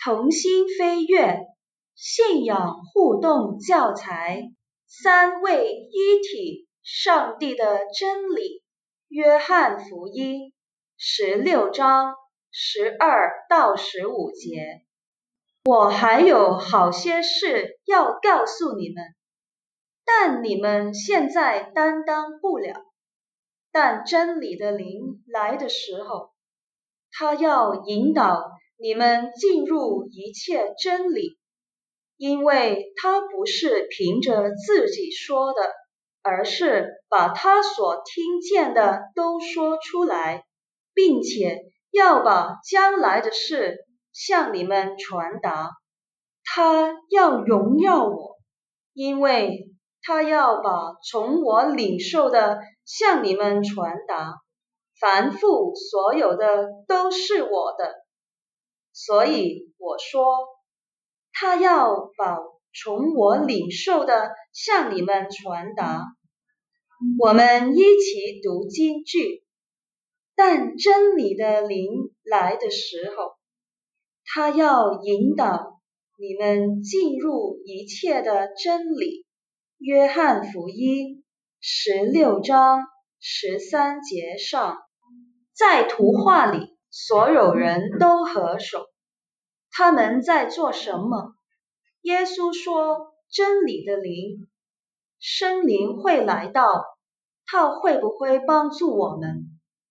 同心飞跃，信仰互动教材，三位一体上帝的真理。约翰福音16章12到15节。我还有好些事要告诉你们，但你们现在担当不了。但真理的灵来的时候，他要引导你们进入一切真理，因为他不是凭着自己说的，而是把他所听见的都说出来，并且要把将来的事向你们传达。他要荣耀我，因为他要把从我领受的向你们传达。凡父所有的都是我的，所以我说，他要把从我领受的向你们传达。我们一起读经句。但真理的灵来的时候，他要引导你们进入一切的真理。约翰福音16章13节上。在图画里，所有人都合手。他们在做什么？耶稣说，真理的灵，圣灵会来到，他会不会帮助我们？